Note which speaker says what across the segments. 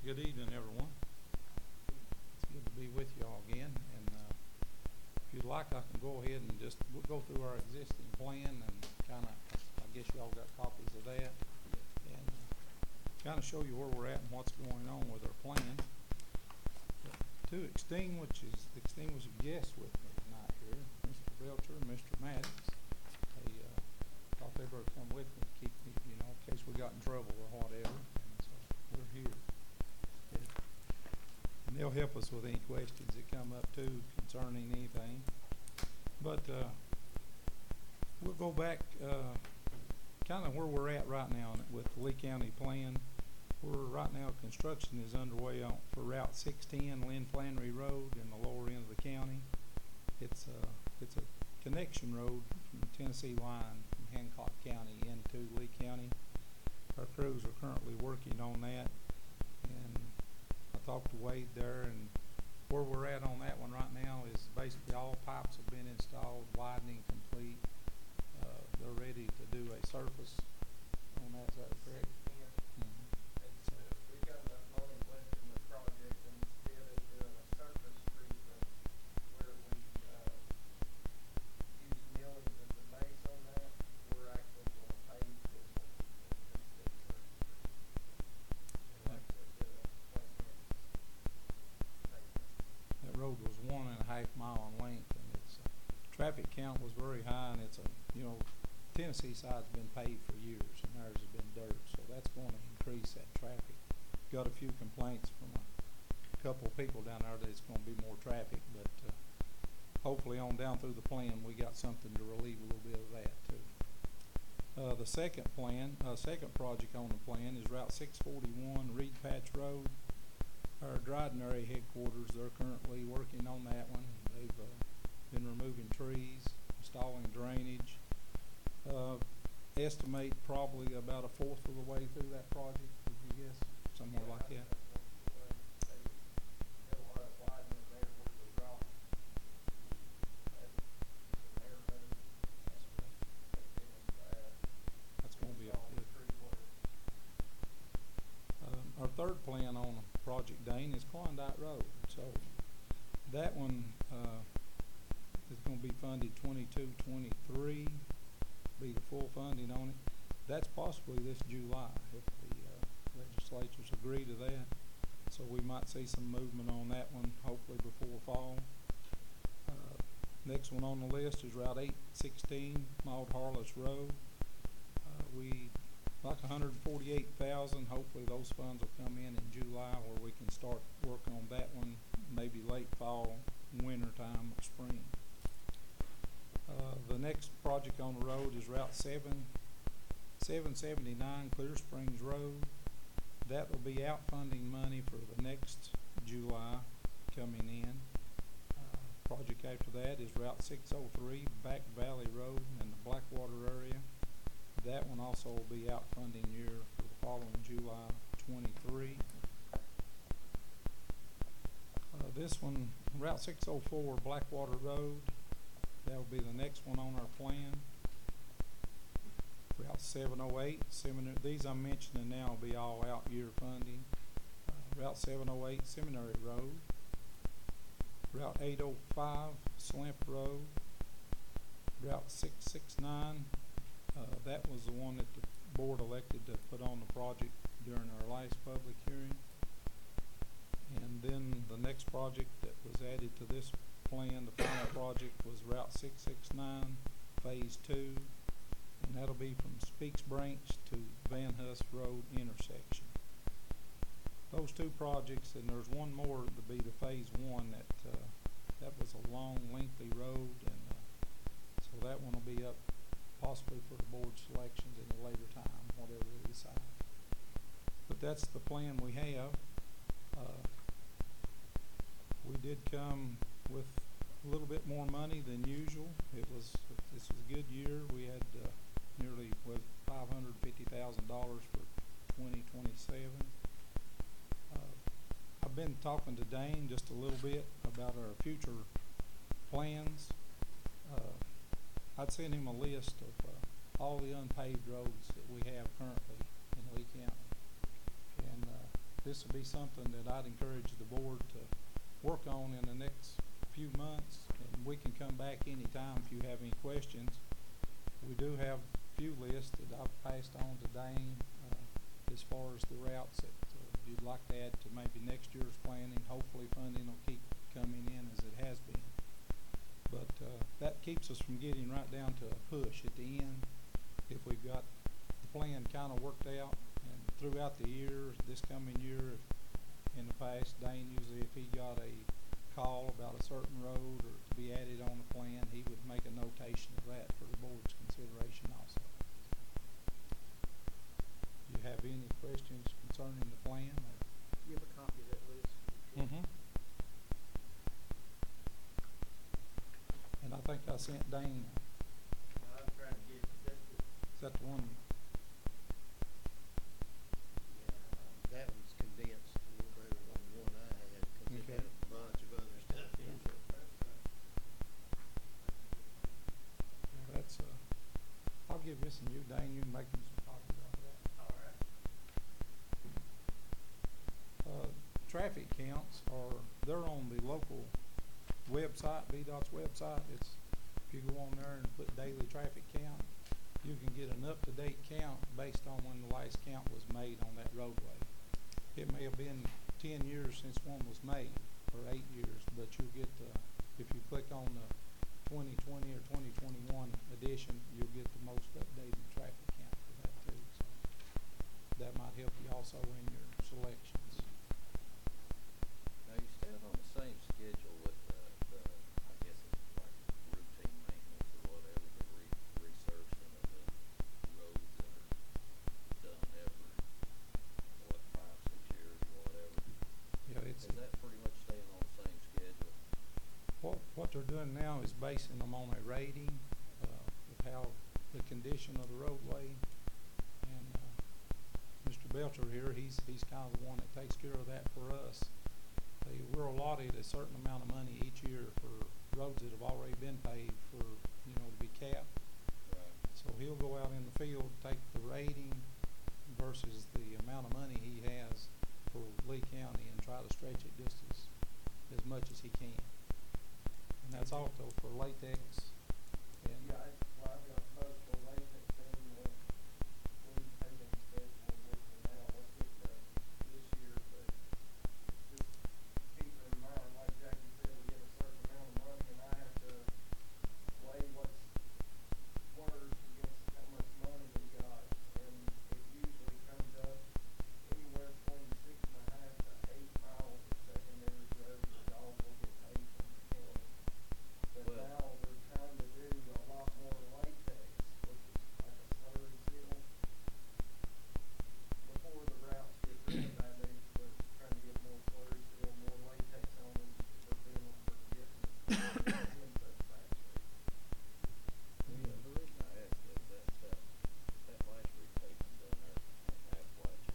Speaker 1: Good evening, everyone. It's good to be with you all again. And if you'd like, I can go ahead and we'll go through our existing plan and kind of, I guess you all got copies of that, and kind of show you where we're at and what's going on with our plan. Two extinguished guests with me tonight here, Mr. Belcher and Mr. Maddox. They thought they better come with me to keep me, in case we got in trouble or whatever. And so we're here. And they'll help us with any questions that come up too concerning anything. But we'll go back kind of where we're at right now with the Lee County plan. Right now construction is underway for Route 610 Lynn Flannery Road in the lower end of the county. It's a connection road from the Tennessee line from Hancock County into Lee County. Our crews are currently working on that, and I talked to Wade there, and where we're at on that one right now is basically all pipes have been installed, widening complete. They're ready to do a surface on that. Is that correct?
Speaker 2: We've got enough money left in the project, and instead of doing a surface street where we use millings as the base on that, we're actually going to pave this one instead of surface street. We'll actually do a 20 minutes pavement.
Speaker 1: That road was 1.5 miles in length, and its traffic count was very high, and it's Tennessee side's been paved for years, and ours has been dirt, so that's going to increase that traffic. Got a few complaints from a couple of people down there that it's going to be more traffic, but hopefully on down through the plan we got something to relieve a little bit of that too. The second project on the plan is Route 641 Reed Patch Road. Our Dryden area headquarters, they're currently working on that one. They've been removing trees, installing drainage. Estimate probably about 1/4 of the way through that project, would you guess? Somewhere like that.
Speaker 2: They did a lot of widening there where the rock had some air moves.
Speaker 1: That's going to be good. Our third plan on Project Dane is Klondike Road. So that one is going to be funded 22-23. Be the full funding on it. That's possibly this July if the legislatures agree to that. So we might see some movement on that one hopefully before fall. Next one on the list is Route 816 Maud Harless Road. We like 148,000. Hopefully those funds will come in July where we can start working on that one maybe late fall, winter time, or spring. The next project on the road is Route 779 Clear Springs Road. That will be out funding money for the next July coming in. Project after that is Route 603 Back Valley Road in the Blackwater area. That one also will be out funding year for the following July 23. This one, Route 604 Blackwater Road. That will be the next one on our plan. Route 708, these I'm mentioning now will be all out year funding. Route 708 Seminary Road. Route 805 Slimp Road. Route 669, that was the one that the board elected to put on the project during our last public hearing. And then the next project that was added to this plan, the final project, was Route 669 Phase 2, and that'll be from Speaks Branch to Van Huss Road intersection. Those two projects, and there's one more to be the Phase 1 that was a long, lengthy road, and so that one will be up possibly for the board selections in a later time, whatever they decide. But that's the plan we have. We did come with a little bit more money than usual. This was a good year. We had nearly $550,000 for 2027. I've been talking to Dane just a little bit about our future plans. I'd sent him a list of all the unpaved roads that we have currently in Lee County, and this would be something that I'd encourage the board to work on in the next few months, and we can come back anytime if you have any questions. We do have a few lists that I've passed on to Dane, as far as the routes that you'd like to add to maybe next year's planning. Hopefully funding will keep coming in as it has been. But that keeps us from getting right down to a push at the end. If we've got the plan kind of worked out, and throughout the year, this coming year, in the past, Dane usually, if he got a call about a certain road or to be added on the plan, he would make a notation of that for the board's consideration also. Do you have any questions concerning the plan?
Speaker 2: You have a copy of that list?
Speaker 1: Mm-hmm. And I think I sent Dane,
Speaker 2: I'm trying to get,
Speaker 1: is that the one?
Speaker 3: That was condensed a little better than the one I had, cause it
Speaker 1: Okay.
Speaker 3: had a bunch of other stuff in it.
Speaker 1: That's, I'll give this and you, Dane, you can make them some copies out of that.
Speaker 2: All right.
Speaker 1: Traffic counts they're on the local website, VDOT's website. It's, if you go on there and put daily traffic count, you can get an up-to-date count based on when the last count was made on that roadway. It may have been 10 years since one was made, or 8 years, but you'll get if you click on the 2020 or 2021 edition, you'll get the most updated traffic count for that too. So that might help you also in your selections.
Speaker 4: Now, you staying on the same schedule with I guess it's like routine maintenance or whatever, the resurfacing of the roads that are done every, 5-6 years or whatever?
Speaker 1: Yeah, it's
Speaker 4: Is that pretty much staying on the same schedule?
Speaker 1: what they're doing now is basing them on a rating of how the condition of the roadway. And Mr. Belcher here, he's kind of the one that takes care of that for us. We're allotted a certain amount of money each year for roads that have already been paved for, to be capped.
Speaker 4: Right.
Speaker 1: So he'll go out in the field, take the rating versus the amount of money he has for Lee County and try to stretch it just as much as he can. And that's also for latex. And
Speaker 2: Yeah, well, I've got multiple latex and, we paving schedule working now, let's get done this year, but just keep in mind, like Jackie said, we get a certain amount of money and I have to weigh what's worth against how much money we got, and it usually comes up anywhere between 6.5 to 8 miles of secondary road that all will get paid from the county. But
Speaker 4: Well-
Speaker 2: now we're trying to do a lot more latex, which is like a slurry seal. Before the routes get really bad, we're trying to get more slurry seal, more latex on them, we're doing them for getting inputs actually.
Speaker 4: Yeah, the reason I ask is that last repaving down there on Appalachian,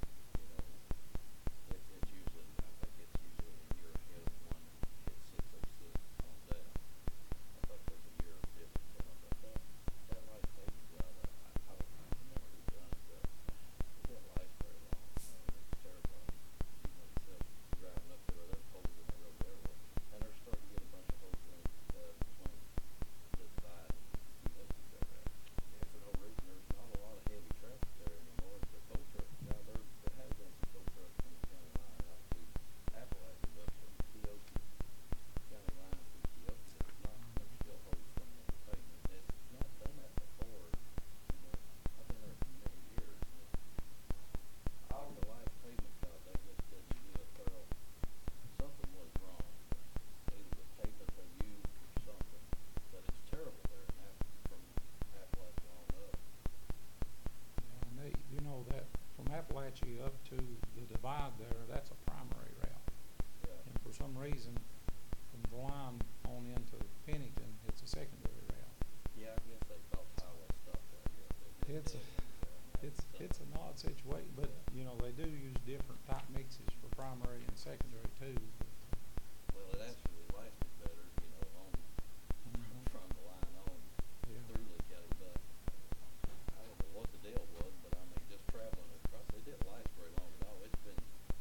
Speaker 4: it's usually, I think it's usually a year ahead of one hit 606 on that. I think there's a year difference in it, but that last paving job, I don't remember who done it, but it didn't last very long. It's terrible. Yourself driving up there, there's holes in the road everywhere, and they're starting to get a bunch of holes in between the divide and there. And for no reason, there's not a lot of heavy traffic there anymore. The tow truck, now there has been some tow trucks from the county line out to Appalachia, but from Keokee, county line to Keokee, there's still holes from the pavement. It's not done that before, I've been there for many years. All the last pavement job, they just didn't do a thorough, something was wrong. Either the pavement they used or something, but it's terrible there from Appalachia on up.
Speaker 1: and they, that from Appalachia up to the divide there, that's a primary route.
Speaker 4: Yeah.
Speaker 1: And for some reason, from the line on into Pennington, it's a secondary route.
Speaker 4: Yeah, I guess they thought highway stopped there, they
Speaker 1: It's
Speaker 4: did.
Speaker 1: It's an odd situation, but, they do use different type mixes for primary and secondary too.
Speaker 4: Well, it actually lasted better, on, from the line on
Speaker 1: Yeah.
Speaker 4: through Lee County, but I don't know what the deal was, but I mean, just traveling across, it didn't last very long at all. It's been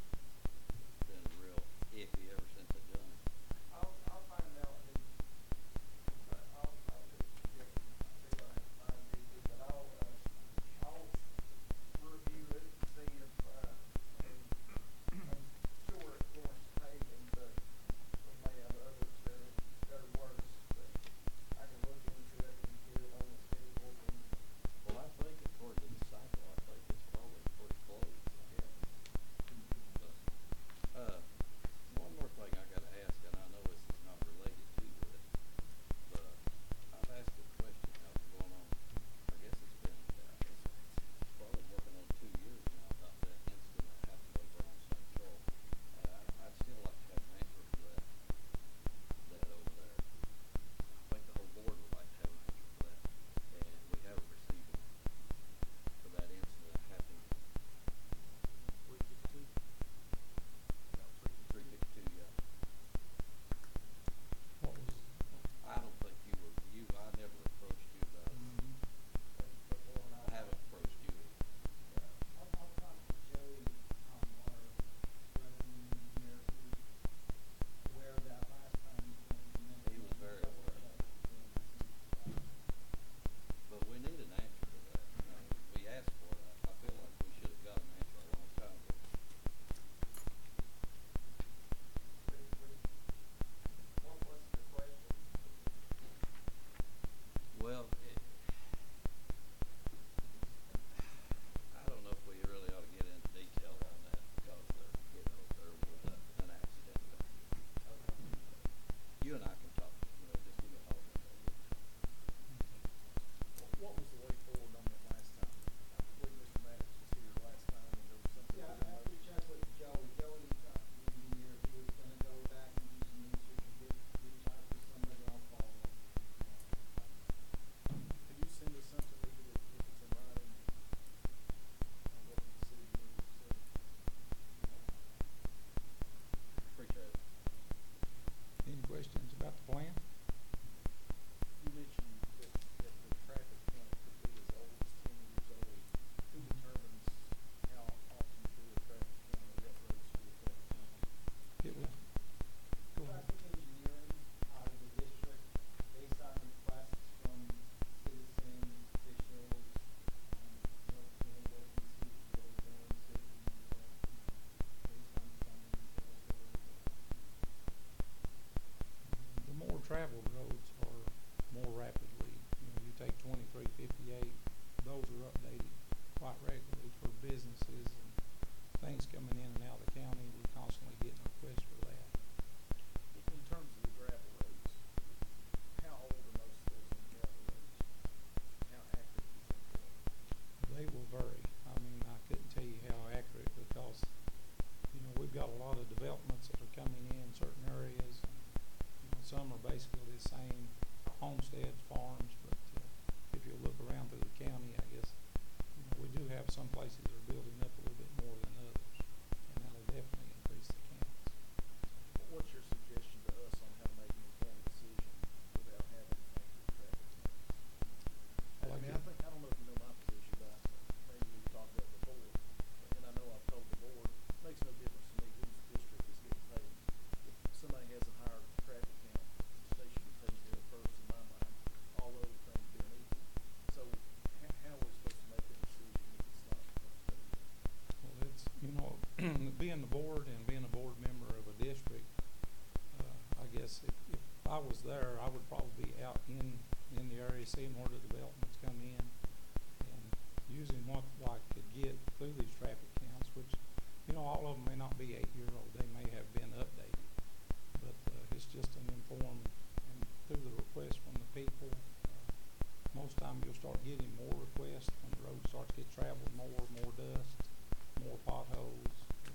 Speaker 1: got a lot of developments that are coming in certain areas. Some are basically the same homesteads, farms, but if you look around through the county, I guess, we do have some places that are building up a little bit more than others, and that'll definitely increase the counts.
Speaker 5: What's your suggestion to us on how to make an informed decision without having active traffic counts? I mean, I don't know if you know my position, but maybe we've talked about it before, and I know I've told the board, it makes no difference to me whose district is getting paid. If somebody has a higher traffic count, they should be taken care of first in my mind, all other things being equal. So how are we supposed to make that decision if it's not updated?
Speaker 1: Well, it's, being the board and being a board member of a district, I guess if I was there, I would probably be out in the area, seeing where the developments come in, and using what I could get through these traffic counts, which, all of them may not be 8-year-old, they may have been updated, but it's just an informed, and through the request from the people, most time you'll start getting more requests when the road starts to get traveled more dust, more potholes.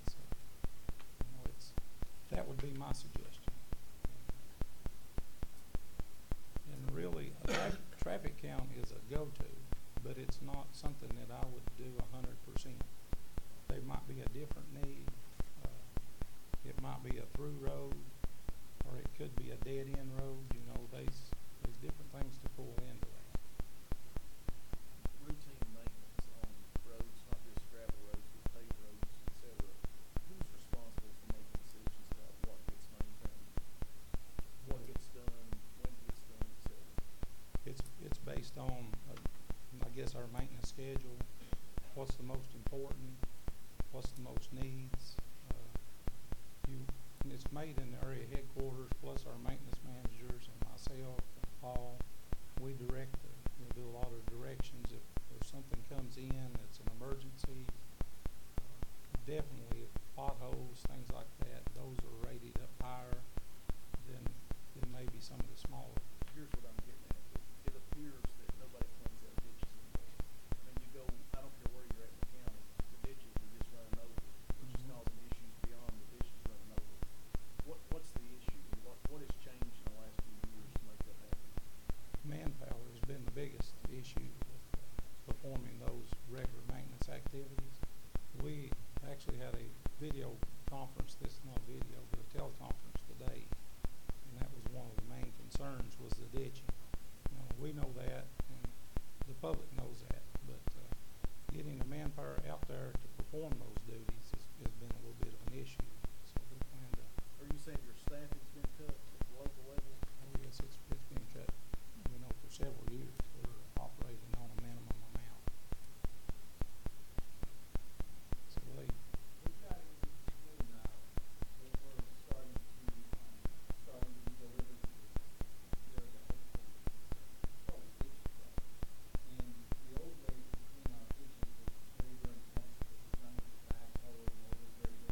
Speaker 1: That would be my suggestion. And really, a traffic count is a go-to, but it's not something that I would do 100%. There might be a different need. It might be a through road, or it could be a dead-end road. There's different things to pull into that.
Speaker 5: Routine maintenance on roads, not just gravel roads, but paved roads, etc. Who's responsible for making decisions about what gets maintained, what gets done, when it gets done, etc.?
Speaker 1: It's based on, I guess, our maintenance schedule. What's the most important? What's the most needs? And it's made in the area headquarters, plus our maintenance managers and myself and Paul. We do a lot of directions. If something comes in that's an emergency, definitely potholes, things like that, those are rated up higher than maybe some of the smaller.
Speaker 5: Here's what I'm getting at. It appears that nobody cleans out ditches anymore. When you go, I don't care where you're at in the county, the ditches are just running over, which is causing issues beyond the ditches running over. What's the issue? What has changed in the last few years to make that happen?
Speaker 1: Manpower has been the biggest issue with performing those regular maintenance activities. We actually had a video conference, not a video, but a teleconference today, and that was one of the main concerns was the ditching. We know that, and the public knows that, but getting the manpower out there to perform those duties has been a little bit of an issue. So we plan to.
Speaker 5: Are you saying your staffing's been cut at the local level?
Speaker 1: Oh yes, it's been cut. For several years. We're operating on a minimum amount. So
Speaker 2: We've got it between now, that we're starting to be delivered to the area headquarters. It's called a ditch truck. And the old days between our ditches was labor intensive. It was running with backhoe and over very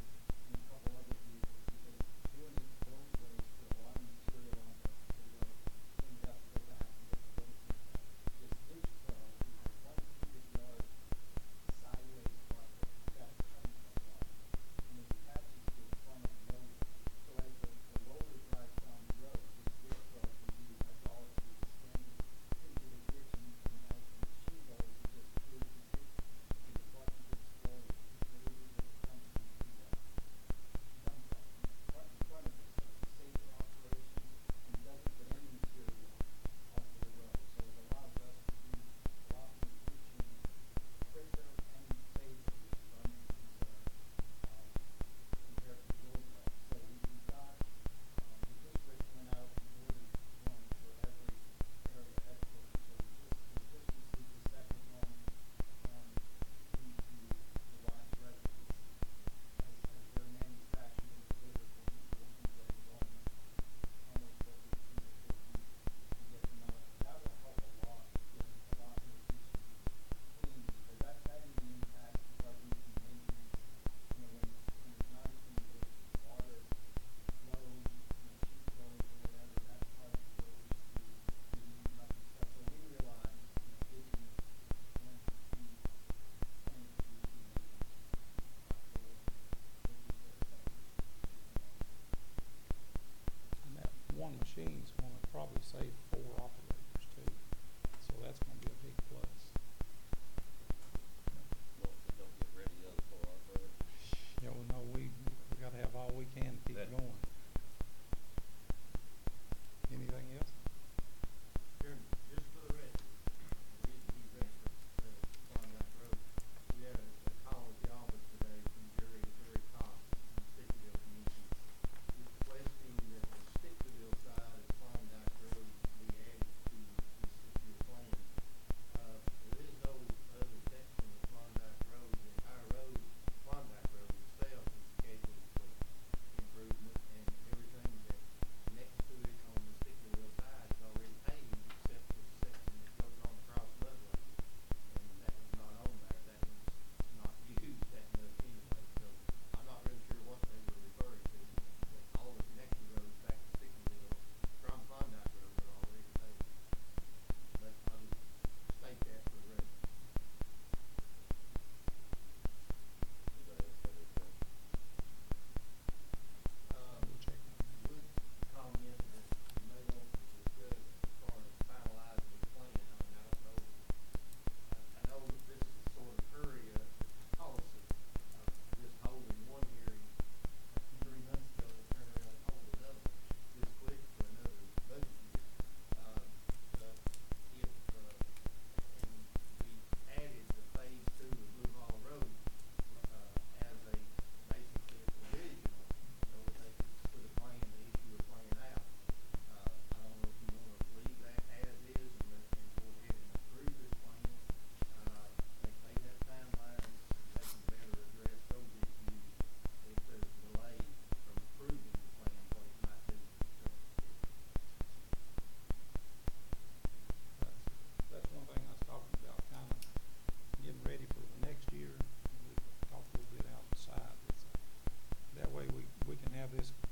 Speaker 1: this